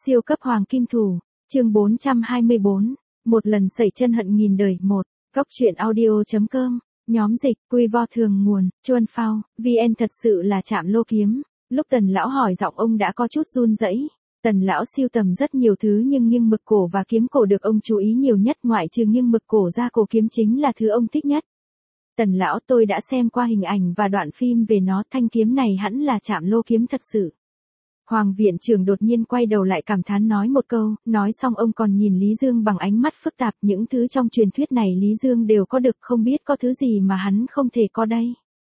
Siêu cấp hoàng kim thủ, chương 424, một lần sẩy chân hận nghìn đời một, góc truyện audio.com, nhóm dịch, quy vo thường nguồn, chuan phao, VN thật sự là chạm lô kiếm. Lúc Tần lão hỏi giọng ông đã có chút run rẩy. Tần lão siêu tầm rất nhiều thứ nhưng nghiêng mực cổ và kiếm cổ được ông chú ý nhiều nhất, ngoại trừ nghiêng mực cổ ra, cổ kiếm chính là thứ ông thích nhất. Tần lão, tôi đã xem qua hình ảnh và đoạn phim về nó, thanh kiếm này hẳn là chạm lô kiếm thật sự. Hoàng viện trưởng đột nhiên quay đầu lại cảm thán nói một câu, nói xong ông còn nhìn Lý Dương bằng ánh mắt phức tạp, những thứ trong truyền thuyết này Lý Dương đều có được, không biết có thứ gì mà hắn không thể có đây.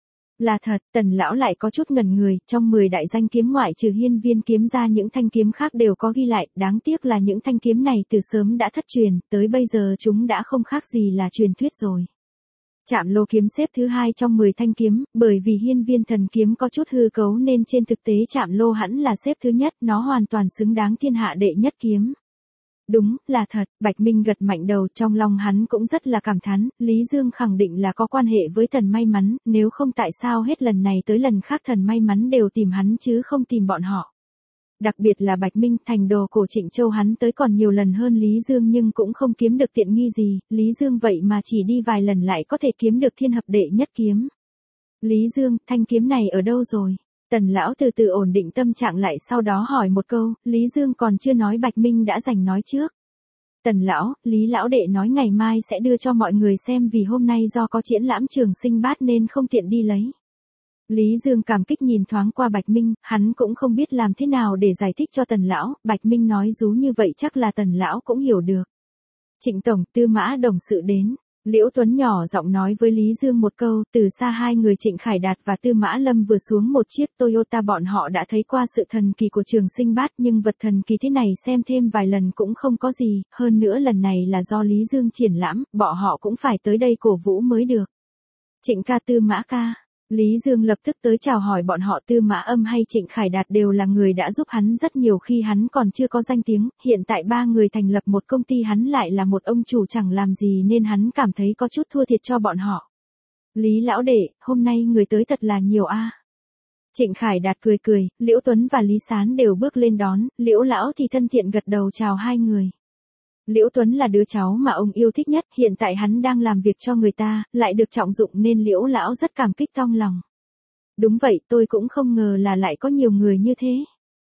Là thật, Tần lão lại có chút ngẩn người, trong 10 đại danh kiếm ngoại trừ Hiên Viên kiếm ra, những thanh kiếm khác đều có ghi lại, đáng tiếc là những thanh kiếm này từ sớm đã thất truyền, tới bây giờ chúng đã không khác gì là truyền thuyết rồi. Chạm lô kiếm xếp thứ 2 trong 10 thanh kiếm, bởi vì Hiên Viên thần kiếm có chút hư cấu nên trên thực tế chạm lô hẳn là xếp thứ nhất, nó hoàn toàn xứng đáng thiên hạ đệ nhất kiếm. Đúng, là thật, Bạch Minh gật mạnh đầu, trong lòng hắn cũng rất là cảm thán, Lý Dương khẳng định là có quan hệ với thần may mắn, nếu không tại sao hết lần này tới lần khác thần may mắn đều tìm hắn chứ không tìm bọn họ. Đặc biệt là Bạch Minh, thành đồ cổ Trịnh Châu hắn tới còn nhiều lần hơn Lý Dương nhưng cũng không kiếm được tiện nghi gì, Lý Dương vậy mà chỉ đi vài lần lại có thể kiếm được thiên hợp đệ nhất kiếm. Lý Dương, thanh kiếm này ở đâu rồi? Tần lão từ từ ổn định tâm trạng lại, sau đó hỏi một câu, Lý Dương còn chưa nói Bạch Minh đã giành nói trước. Tần lão, Lý lão đệ nói ngày mai sẽ đưa cho mọi người xem, vì hôm nay do có triển lãm Trường Sinh Bát nên không tiện đi lấy. Lý Dương cảm kích nhìn thoáng qua Bạch Minh, hắn cũng không biết làm thế nào để giải thích cho Tần lão, Bạch Minh nói rú như vậy chắc là Tần lão cũng hiểu được. Trịnh tổng, Tư Mã đồng sự đến. Liễu Tuấn nhỏ giọng nói với Lý Dương một câu, từ xa hai người Trịnh Khải Đạt và Tư Mã Lâm vừa xuống một chiếc Toyota, bọn họ đã thấy qua sự thần kỳ của Trường Sinh Bát, nhưng vật thần kỳ thế này xem thêm vài lần cũng không có gì, hơn nữa lần này là do Lý Dương triển lãm, bọn họ cũng phải tới đây cổ vũ mới được. Trịnh ca, Tư Mã ca. Lý Dương lập tức tới chào hỏi bọn họ. Tư Mã Âm hay Trịnh Khải Đạt đều là người đã giúp hắn rất nhiều khi hắn còn chưa có danh tiếng, hiện tại ba người thành lập một công ty, hắn lại là một ông chủ chẳng làm gì nên hắn cảm thấy có chút thua thiệt cho bọn họ. Lý lão đệ, hôm nay người tới thật là nhiều a. Trịnh Khải Đạt cười cười, Liễu Tuấn và Lý Sán đều bước lên đón, Liễu lão thì thân thiện gật đầu chào hai người. Liễu Tuấn là đứa cháu mà ông yêu thích nhất, hiện tại hắn đang làm việc cho người ta, lại được trọng dụng nên Liễu lão rất cảm kích trong lòng. Đúng vậy, tôi cũng không ngờ là lại có nhiều người như thế.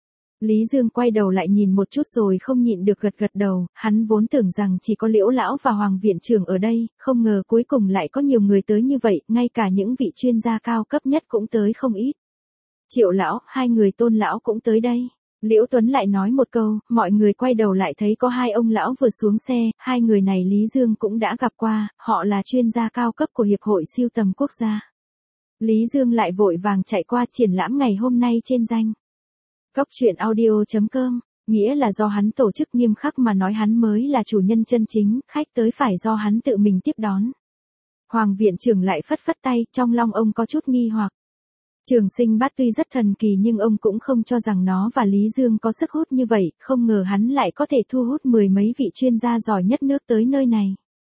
Lý Dương quay đầu lại nhìn một chút rồi không nhịn được gật gật đầu, hắn vốn tưởng rằng chỉ có Liễu lão và Hoàng viện trưởng ở đây, không ngờ cuối cùng lại có nhiều người tới như vậy, ngay cả những vị chuyên gia cao cấp nhất cũng tới không ít. Triệu lão, hai người Tôn lão cũng tới đây. Liễu Tuấn lại nói một câu, mọi người quay đầu lại thấy có hai ông lão vừa xuống xe, hai người này Lý Dương cũng đã gặp qua, họ là chuyên gia cao cấp của Hiệp hội Sưu tầm Quốc gia. Lý Dương lại vội vàng chạy qua, triển lãm ngày hôm nay trên danh góc truyện audio.com, nghĩa là do hắn tổ chức nghiêm khắc mà nói hắn mới là chủ nhân chân chính, khách tới phải do hắn tự mình tiếp đón. Hoàng viện trưởng lại phất phất tay, trong lòng ông có chút nghi hoặc. Trường Sinh Bát tuy rất thần kỳ nhưng ông cũng không cho rằng nó và Lý Dương có sức hút như vậy, không ngờ hắn lại có thể thu hút mười mấy vị chuyên gia giỏi nhất nước tới nơi này.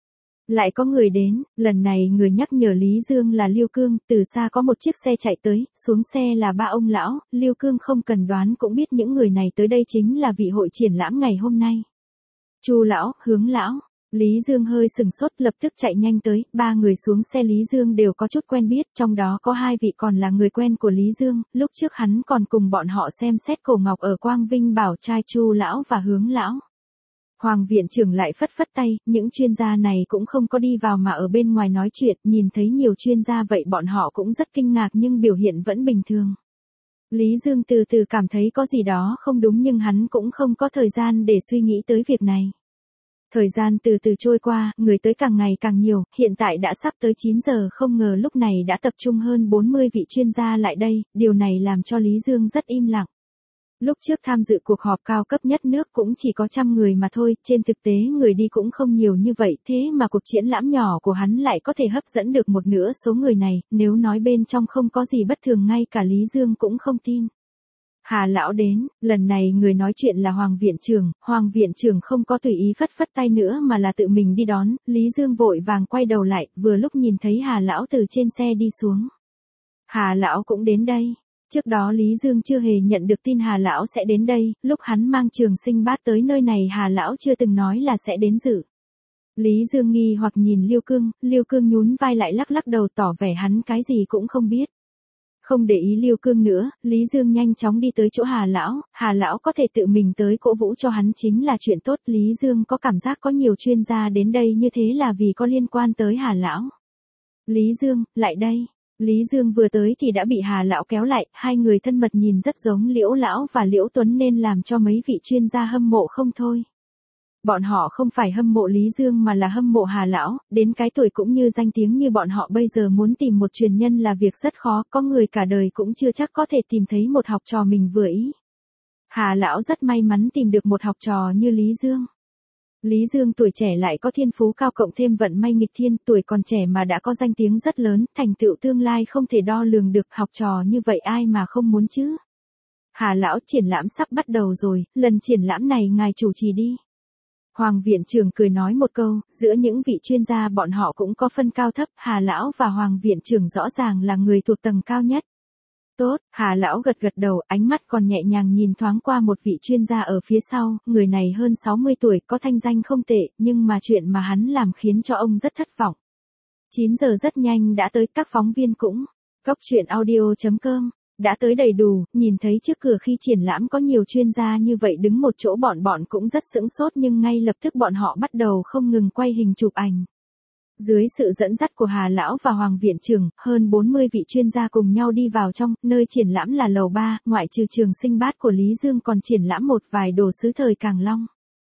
Lại có người đến, lần này người nhắc nhở Lý Dương là Liêu Cương, từ xa có một chiếc xe chạy tới, xuống xe là ba ông lão, Liêu Cương không cần đoán cũng biết những người này tới đây chính là vị hội triển lãm ngày hôm nay. Chu lão, Hướng lão. Lý Dương hơi sừng sốt, lập tức chạy nhanh tới, ba người xuống xe Lý Dương đều có chút quen biết, trong đó có hai vị còn là người quen của Lý Dương, lúc trước hắn còn cùng bọn họ xem xét cổ ngọc ở Quang Vinh bảo trai Chu lão và Hướng lão. Hoàng viện trưởng lại phất phất tay, những chuyên gia này cũng không có đi vào mà ở bên ngoài nói chuyện, nhìn thấy nhiều chuyên gia vậy bọn họ cũng rất kinh ngạc nhưng biểu hiện vẫn bình thường. Lý Dương từ từ cảm thấy có gì đó không đúng nhưng hắn cũng không có thời gian để suy nghĩ tới việc này. Thời gian từ từ trôi qua, người tới càng ngày càng nhiều, hiện tại đã sắp tới 9 giờ, không ngờ lúc này đã tập trung hơn 40 vị chuyên gia lại đây, điều này làm cho Lý Dương rất im lặng. Lúc trước tham dự cuộc họp cao cấp nhất nước cũng chỉ có 100 người mà thôi, trên thực tế người đi cũng không nhiều như vậy, thế mà cuộc triển lãm nhỏ của hắn lại có thể hấp dẫn được một nửa số người này, nếu nói bên trong không có gì bất thường ngay cả Lý Dương cũng không tin. Hà lão đến, lần này người nói chuyện là Hoàng viện trưởng không có tùy ý phất phất tay nữa mà là tự mình đi đón, Lý Dương vội vàng quay đầu lại, vừa lúc nhìn thấy Hà lão từ trên xe đi xuống. Hà lão cũng đến đây. Trước đó Lý Dương chưa hề nhận được tin Hà Lão sẽ đến đây, lúc hắn mang Trường Sinh Bát tới nơi này Hà Lão chưa từng nói là sẽ đến dự. Lý Dương nghi hoặc nhìn Liêu Cương nhún vai lại lắc lắc đầu tỏ vẻ hắn cái gì cũng không biết. Không để ý Liêu Cương nữa, Lý Dương nhanh chóng đi tới chỗ Hà Lão có thể tự mình tới cổ vũ cho hắn chính là chuyện tốt. Lý Dương có cảm giác có nhiều chuyên gia đến đây như thế là vì có liên quan tới Hà Lão. Lý Dương, lại đây. Lý Dương vừa tới thì đã bị Hà Lão kéo lại, hai người thân mật nhìn rất giống Liễu Lão và Liễu Tuấn nên làm cho mấy vị chuyên gia hâm mộ không thôi. Bọn họ không phải hâm mộ Lý Dương mà là hâm mộ Hà Lão, đến cái tuổi cũng như danh tiếng như bọn họ bây giờ muốn tìm một truyền nhân là việc rất khó, có người cả đời cũng chưa chắc có thể tìm thấy một học trò mình vừa ý. Hà Lão rất may mắn tìm được một học trò như Lý Dương. Lý Dương tuổi trẻ lại có thiên phú cao cộng thêm vận may nghịch thiên, tuổi còn trẻ mà đã có danh tiếng rất lớn, thành tựu tương lai không thể đo lường được, học trò như vậy ai mà không muốn chứ. Hà Lão, triển lãm sắp bắt đầu rồi, lần triển lãm này ngài chủ trì đi. Hoàng viện trưởng cười nói một câu, giữa những vị chuyên gia bọn họ cũng có phân cao thấp, Hà Lão và Hoàng viện trưởng rõ ràng là người thuộc tầng cao nhất. Tốt, Hà Lão gật gật đầu, ánh mắt còn nhẹ nhàng nhìn thoáng qua một vị chuyên gia ở phía sau, người này hơn 60 tuổi, có thanh danh không tệ, nhưng mà chuyện mà hắn làm khiến cho ông rất thất vọng. 9 giờ rất nhanh đã tới, các phóng viên cũng. Cốc.truyện.audio.com đã tới đầy đủ, nhìn thấy trước cửa khi triển lãm có nhiều chuyên gia như vậy đứng một chỗ bọn cũng rất sững sốt nhưng ngay lập tức bọn họ bắt đầu không ngừng quay hình chụp ảnh. Dưới sự dẫn dắt của Hà Lão và Hoàng viện trưởng, hơn 40 vị chuyên gia cùng nhau đi vào trong, nơi triển lãm là lầu 3, ngoại trừ Trường Sinh Bát của Lý Dương còn triển lãm một vài đồ sứ thời Càng Long.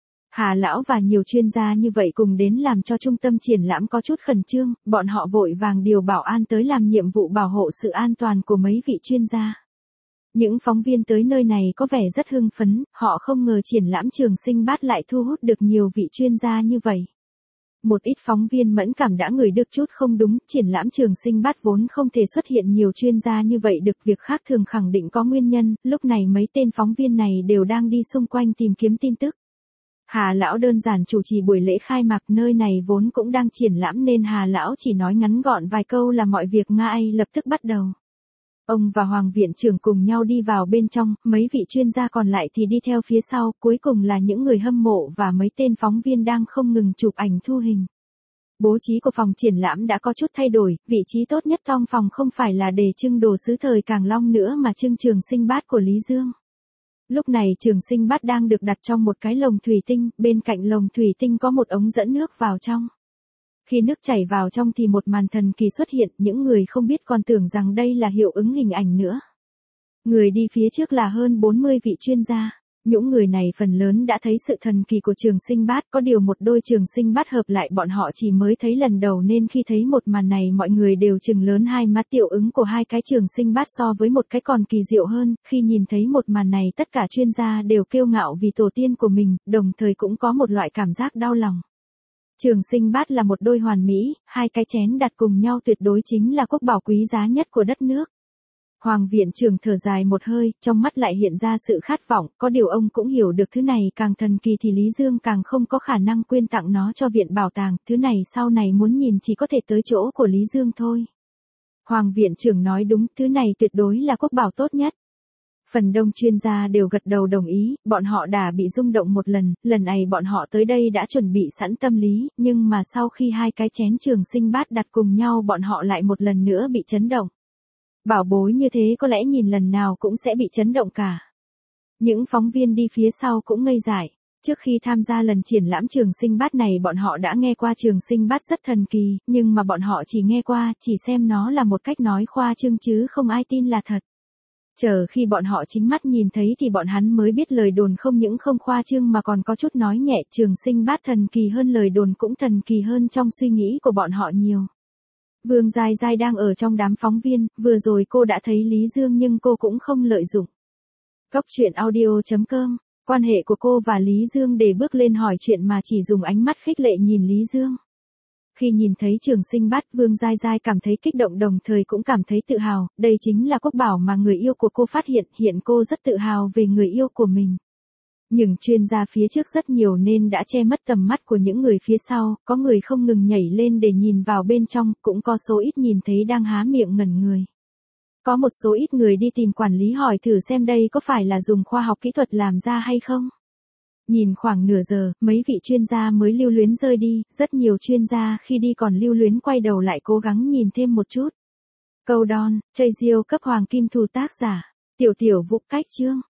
Hà Lão và nhiều chuyên gia như vậy cùng đến làm cho trung tâm triển lãm có chút khẩn trương, bọn họ vội vàng điều bảo an tới làm nhiệm vụ bảo hộ sự an toàn của mấy vị chuyên gia. Những phóng viên tới nơi này có vẻ rất hưng phấn, họ không ngờ triển lãm Trường Sinh Bát lại thu hút được nhiều vị chuyên gia như vậy. Một ít phóng viên mẫn cảm đã ngửi được chút không đúng, triển lãm Trường Sinh Bát vốn không thể xuất hiện nhiều chuyên gia như vậy được, việc khác thường khẳng định có nguyên nhân, lúc này mấy tên phóng viên này đều đang đi xung quanh tìm kiếm tin tức. Hà Lão đơn giản chủ trì buổi lễ khai mạc, nơi này vốn cũng đang triển lãm nên Hà Lão chỉ nói ngắn gọn vài câu là mọi việc ngay lập tức bắt đầu. Ông và Hoàng viện trưởng cùng nhau đi vào bên trong, mấy vị chuyên gia còn lại thì đi theo phía sau, cuối cùng là những người hâm mộ và mấy tên phóng viên đang không ngừng chụp ảnh thu hình. Bố trí của phòng triển lãm đã có chút thay đổi, vị trí tốt nhất trong phòng không phải là để trưng đồ sứ thời Càng Long nữa mà trưng Trường Sinh Bát của Lý Dương. Lúc này Trường Sinh Bát đang được đặt trong một cái lồng thủy tinh, bên cạnh lồng thủy tinh có một ống dẫn nước vào trong. Khi nước chảy vào trong thì một màn thần kỳ xuất hiện, những người không biết còn tưởng rằng đây là hiệu ứng hình ảnh nữa. Người đi phía trước là hơn 40 vị chuyên gia. Những người này phần lớn đã thấy sự thần kỳ của Trường Sinh Bát, có điều một đôi Trường Sinh Bát hợp lại bọn họ chỉ mới thấy lần đầu nên khi thấy một màn này mọi người đều trừng lớn hai mắt. Hiệu ứng của hai cái Trường Sinh Bát so với một cái còn kỳ diệu hơn, khi nhìn thấy một màn này tất cả chuyên gia đều kiêu ngạo vì tổ tiên của mình, đồng thời cũng có một loại cảm giác đau lòng. Trường Sinh Bát là một đôi hoàn mỹ, hai cái chén đặt cùng nhau tuyệt đối chính là quốc bảo quý giá nhất của đất nước. Hoàng viện trưởng thở dài một hơi, trong mắt lại hiện ra sự khát vọng, có điều ông cũng hiểu được thứ này càng thần kỳ thì Lý Dương càng không có khả năng quyên tặng nó cho viện bảo tàng, thứ này sau này muốn nhìn chỉ có thể tới chỗ của Lý Dương thôi. Hoàng viện trưởng nói đúng, thứ này tuyệt đối là quốc bảo tốt nhất. Phần đông chuyên gia đều gật đầu đồng ý, bọn họ đã bị rung động một lần này bọn họ tới đây đã chuẩn bị sẵn tâm lý, nhưng mà sau khi hai cái chén Trường Sinh Bát đặt cùng nhau bọn họ lại một lần nữa bị chấn động. Bảo bối như thế có lẽ nhìn lần nào cũng sẽ bị chấn động cả. Những phóng viên đi phía sau cũng ngây dại. Trước khi tham gia lần triển lãm Trường Sinh Bát này bọn họ đã nghe qua Trường Sinh Bát rất thần kỳ, nhưng mà bọn họ chỉ nghe qua, chỉ xem nó là một cách nói khoa trương chứ không ai tin là thật. Chờ khi bọn họ chính mắt nhìn thấy thì bọn hắn mới biết lời đồn không những không khoa trương mà còn có chút nói nhẹ, Trường Sinh Bát thần kỳ hơn lời đồn cũng thần kỳ hơn trong suy nghĩ của bọn họ nhiều. Vương Giai Giai đang ở trong đám phóng viên, vừa rồi cô đã thấy Lý Dương nhưng cô cũng không lợi dụng. Cốc.truyện.audio.com, quan hệ của cô và Lý Dương để bước lên hỏi chuyện mà chỉ dùng ánh mắt khích lệ nhìn Lý Dương. Khi nhìn thấy Trường Sinh Bát, Vương Giai Giai cảm thấy kích động đồng thời cũng cảm thấy tự hào, đây chính là quốc bảo mà người yêu của cô phát hiện cô rất tự hào về người yêu của mình. Nhưng chuyên gia phía trước rất nhiều nên đã che mất tầm mắt của những người phía sau, có người không ngừng nhảy lên để nhìn vào bên trong, cũng có số ít nhìn thấy đang há miệng ngẩn người. Có một số ít người đi tìm quản lý hỏi thử xem đây có phải là dùng khoa học kỹ thuật làm ra hay không. Nhìn khoảng nửa giờ, mấy vị chuyên gia mới lưu luyến rơi đi, rất nhiều chuyên gia khi đi còn lưu luyến quay đầu lại cố gắng nhìn thêm một chút. Câu đon, Chase cấp hoàng kim thù tác giả, Tiểu Vũ cách chương.